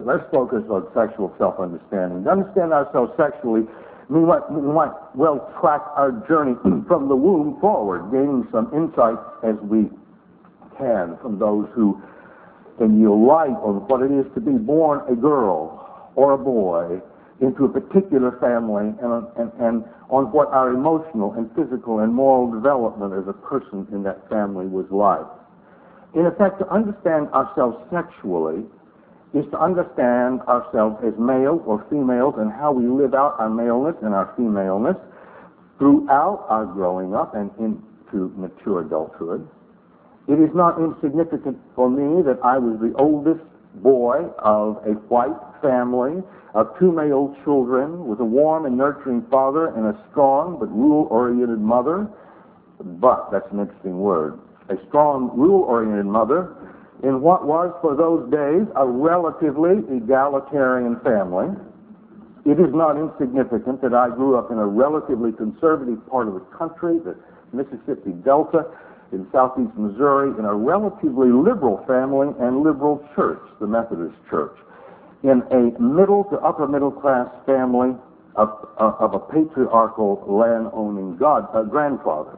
let's focus on sexual self-understanding. To understand ourselves sexually, we might well track our journey from the womb forward, gaining some insight as we can from those who can yield light on what it is to be born a girl or a boy into a particular family, and on what our emotional and physical and moral development as a person in that family was like. In effect, to understand ourselves sexually is to understand ourselves as male or females and how we live out our maleness and our femaleness throughout our growing up and into mature adulthood. It is not insignificant for me that I was the oldest boy of a white family of 2 male children with a warm and nurturing father and a strong but rule-oriented mother. But, that's an interesting word, a strong rule-oriented mother in what was, for those days, a relatively egalitarian family. It is not insignificant that I grew up in a relatively conservative part of the country, the Mississippi Delta, in southeast Missouri, in a relatively liberal family and liberal church, the Methodist Church, in a middle to upper middle class family of a patriarchal land-owning grandfather.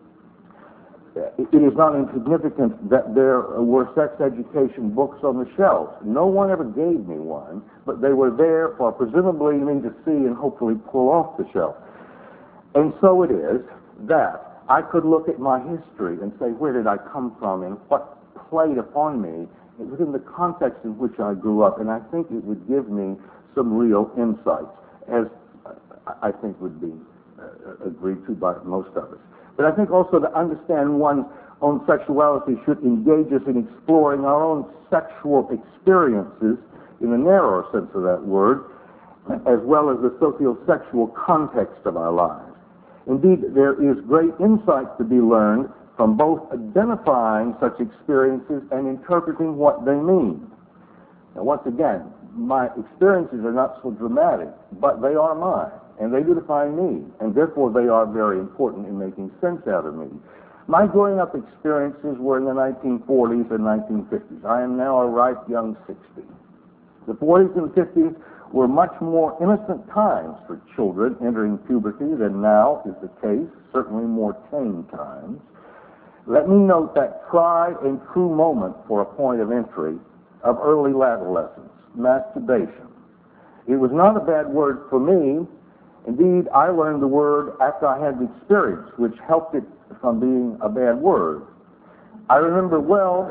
It is not insignificant that there were sex education books on the shelves. No one ever gave me one, but they were there for presumably me to see and hopefully pull off the shelf. And so it is that I could look at my history and say, where did I come from and what played upon me within the context in which I grew up, and I think it would give me some real insights, as I think would be agreed to by most of us. But I think also to understand one's own sexuality should engage us in exploring our own sexual experiences in the narrower sense of that word, as well as the socio-sexual context of our lives. Indeed, there is great insight to be learned from both identifying such experiences and interpreting what they mean. Now, once again, my experiences are not so dramatic, but they are mine, and they do define me, and therefore they are very important in making sense out of me. My growing up experiences were in the 1940s and 1950s. I am now a ripe young 60. The 40s and 50s were much more innocent times for children entering puberty than now is the case, certainly more tame times. Let me note that tried and true moment for a point of entry of early adolescence, masturbation. It was not a bad word for me. Indeed, I learned the word after I had the experience, which helped it from being a bad word. I remember well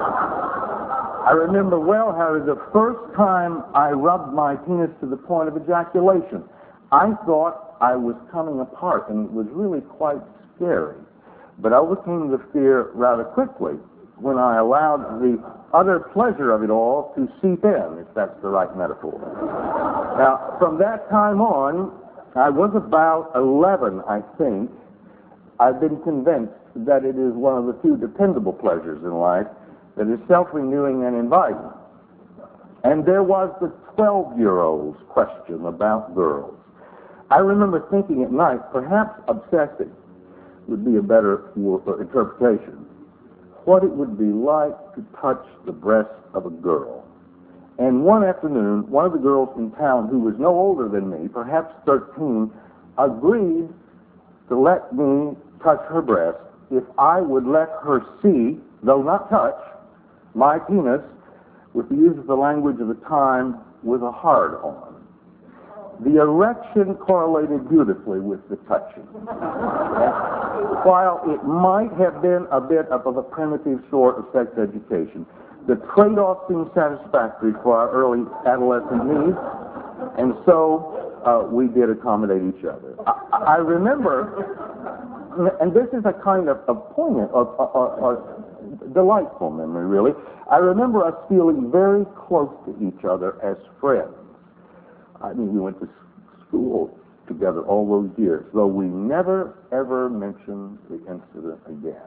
how the first time I rubbed my penis to the point of ejaculation, I thought I was coming apart, and it was really quite scary. But I overcame the fear rather quickly when I allowed the utter pleasure of it all to seep in, if that's the right metaphor. Now, from that time on, I was about 11, I think. I've been convinced that it is one of the few dependable pleasures in life that is self-renewing and inviting. And there was the 12-year-old's question about girls. I remember thinking at night, perhaps obsessing would be a better interpretation, what it would be like to touch the breast of a girl. And one afternoon, one of the girls in town, who was no older than me, perhaps 13, agreed to let me touch her breast if I would let her see, though not touch, my penis, with the use of the language of the time, with a hard-on. The erection correlated beautifully with the touching. While it might have been a bit of a primitive sort of sex education, the trade-off seemed satisfactory for our early adolescent needs, and so we did accommodate each other. I remember, and this is a kind of poignant or delightful memory, really. I remember us feeling very close to each other as friends. I mean, we went to school together all those years, though we never, ever mentioned the incident again.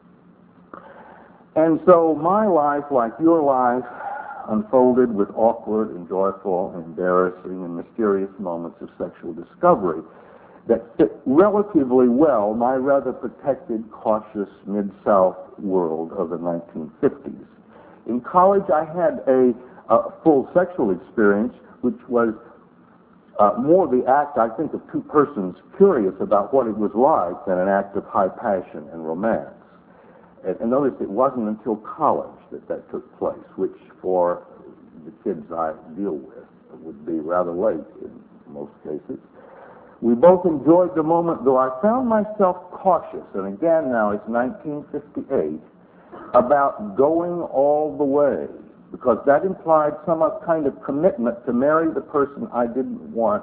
And so my life, like your life, unfolded with awkward and joyful and embarrassing and mysterious moments of sexual discovery that fit relatively well my rather protected, cautious Mid-South world of the 1950s. In college, I had a full sexual experience, which was more the act, I think, of two persons curious about what it was like than an act of high passion and romance. And notice it wasn't until college that took place, which for the kids I deal with would be rather late in most cases. We both enjoyed the moment, though I found myself cautious, and again now it's 1958, about going all the way, because that implied some kind of commitment to marry the person I didn't want,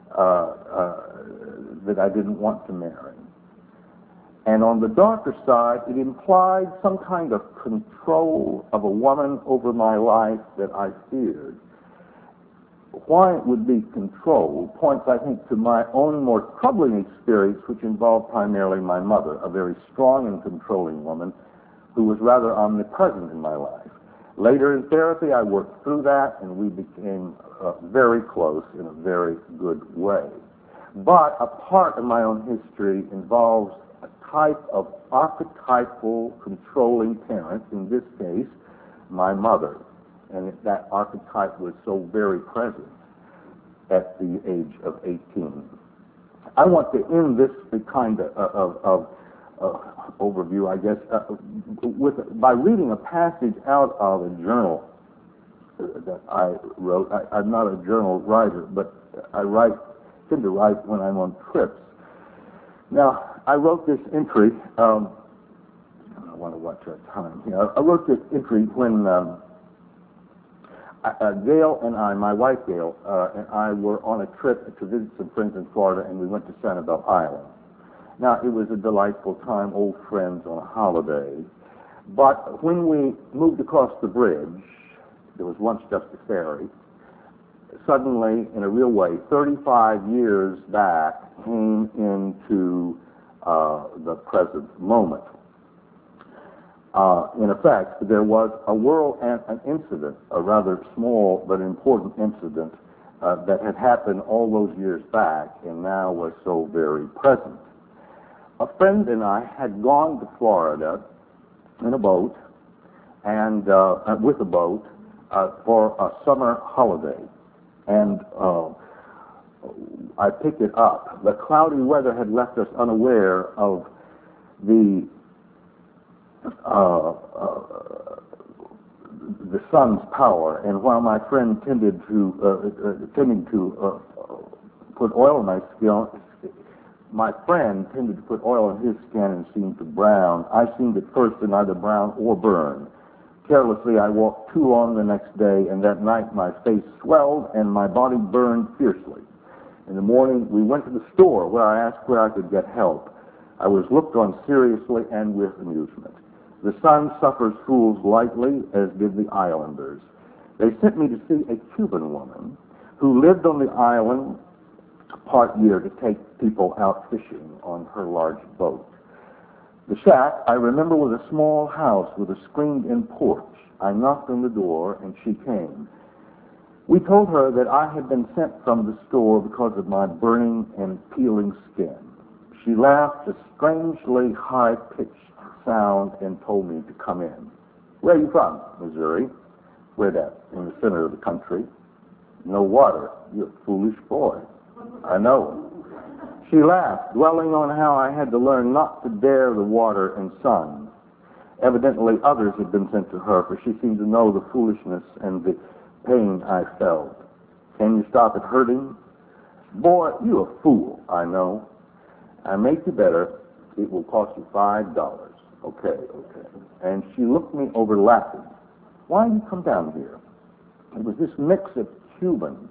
that I didn't want to marry. And on the darker side, it implied some kind of control of a woman over my life that I feared. Why it would be control points, I think, to my own more troubling experience, which involved primarily my mother, a very strong and controlling woman who was rather omnipresent in my life. Later in therapy, I worked through that, and we became very close in a very good way. But a part of my own history involves a type of archetypal controlling parent, in this case, my mother. And that archetype was so very present at the age of 18. I want to end this kind of overview, I guess, by reading a passage out of a journal that I wrote. I'm not a journal writer, but I tend to write when I'm on trips. Now, I wrote this entry. I want to watch our time. I wrote this entry when Gail and I, my wife Gail, and I were on a trip to visit some friends in Florida, and we went to Sanibel Island. Now, it was a delightful time, old friends on a holiday. But when we moved across the bridge, there was once just a ferry, suddenly, in a real way, 35 years back came into the present moment. In effect, there was an incident, a rather small but important incident, that had happened all those years back and now was so very present. A friend and I had gone to Florida in a boat and with a boat for a summer holiday, and I picked it up. The cloudy weather had left us unaware of the sun's power, and while my friend tended to put oil in my skin, my friend tended to put oil in his skin and seemed to brown. I seemed at first to neither brown or burn. Carelessly, I walked too long the next day, and that night my face swelled and my body burned fiercely. In the morning, we went to the store where I asked where I could get help. I was looked on seriously and with amusement. The sun suffers fools lightly, as did the islanders. They sent me to see a Cuban woman who lived on the island part year to take people out fishing on her large boat. The shack, I remember, was a small house with a screened-in porch. I knocked on the door, and she came. We told her that I had been sent from the store because of my burning and peeling skin. She laughed a strangely high-pitched sound and told me to come in. Where are you from? Missouri. Where that? In the center of the country. No water. You're a foolish boy. I know. She laughed, dwelling on how I had to learn not to dare the water and sun. Evidently others had been sent to her, for she seemed to know the foolishness and the pain I felt. Can you stop it hurting? Boy, you a fool, I know. I make you better. It will cost you $5. Okay. And she looked me over laughing. Why you come down here? It was this mix of Cuban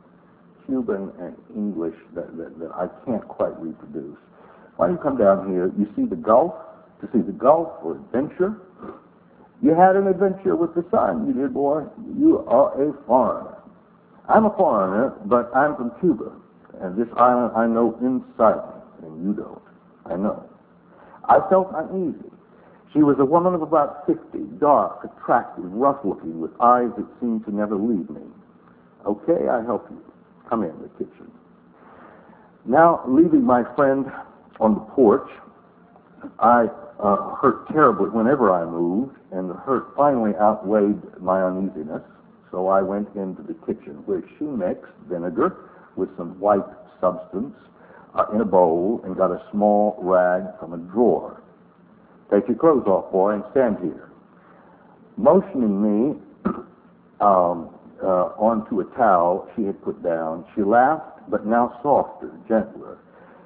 and English that I can't quite reproduce. Why do you come down here? You see the Gulf? To see the Gulf for adventure? You had an adventure with the sun, you did, boy. You are a foreigner. I'm a foreigner, but I'm from Cuba. And this island I know inside me, and you don't. I know. I felt uneasy. She was a woman of about 50, dark, attractive, rough-looking, with eyes that seemed to never leave me. Okay, I help you. Come in the kitchen. Now, leaving my friend on the porch, I hurt terribly whenever I moved, and the hurt finally outweighed my uneasiness. So I went into the kitchen, where she mixed vinegar with some white substance in a bowl and got a small rag from a drawer. "Take your clothes off, boy, and stand here." Motioning me onto a towel she had put down, she laughed, but now softer, gentler.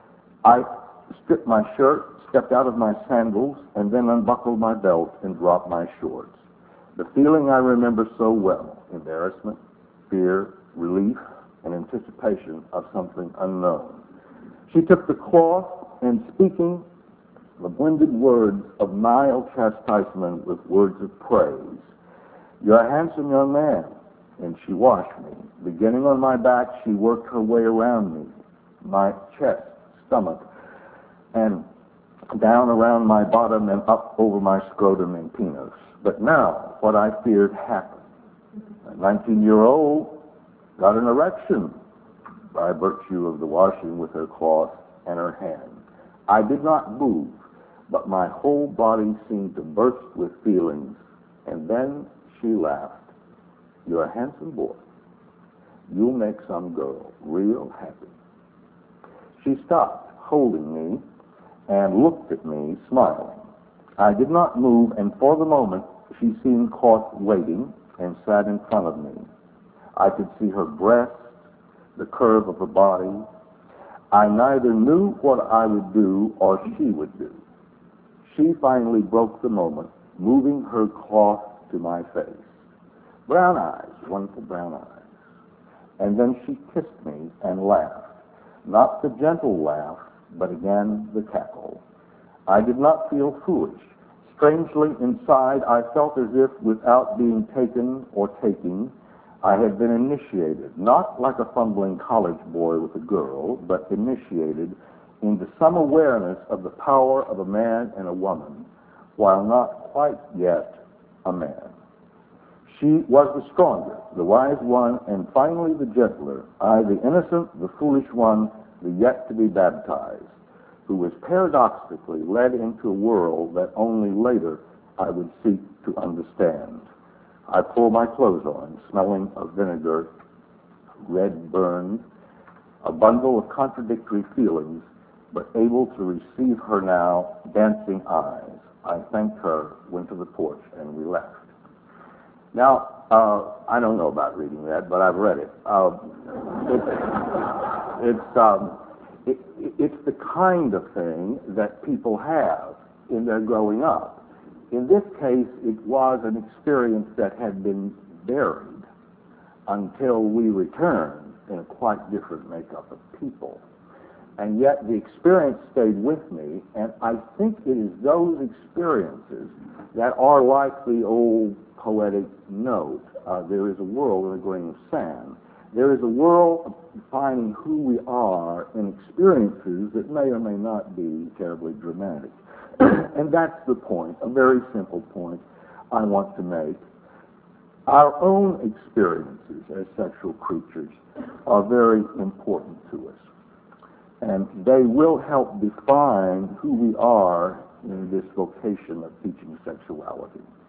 I stripped my shirt, stepped out of my sandals, and then unbuckled my belt and dropped my shorts. The feeling I remember so well: embarrassment, fear, relief, and anticipation of something unknown. She took the cloth and, speaking the blended words of mild chastisement with words of praise, "You're a handsome young man." And she washed me. Beginning on my back, she worked her way around me, my chest, stomach, and down around my bottom and up over my scrotum and penis. But now, what I feared happened. A 19-year-old got an erection by virtue of the washing with her cloth and her hand. I did not move, but my whole body seemed to burst with feelings. And then she laughed. "You're a handsome boy. You'll make some girl real happy." She stopped, holding me, and looked at me, smiling. I did not move, and for the moment she seemed caught waiting and sat in front of me. I could see her breast, the curve of her body. I neither knew what I would do or she would do. She finally broke the moment, moving her cloth to my face. Brown eyes, wonderful brown eyes. And then she kissed me and laughed. Not the gentle laugh, but again the cackle. I did not feel foolish. Strangely, inside, I felt as if, without being taken or taking, I had been initiated, not like a fumbling college boy with a girl, but initiated into some awareness of the power of a man and a woman, while not quite yet a man. She was the stronger, the wise one, and finally the gentler, I the innocent, the foolish one, the yet to be baptized, who was paradoxically led into a world that only later I would seek to understand. I pulled my clothes on, smelling of vinegar, red burned, a bundle of contradictory feelings, but able to receive her now, dancing eyes. I thanked her, went to the porch, and we left. Now, I don't know about reading that, but I've read it. It's the kind of thing that people have in their growing up. In this case, it was an experience that had been buried until we returned in a quite different makeup of people. And yet the experience stayed with me, and I think it is those experiences that are like the old poetic note, there is a world in a grain of sand. There is a world of defining who we are in experiences that may or may not be terribly dramatic. And that's the point, a very simple point I want to make. Our own experiences as sexual creatures are very important to us. And they will help define who we are in this vocation of teaching sexuality.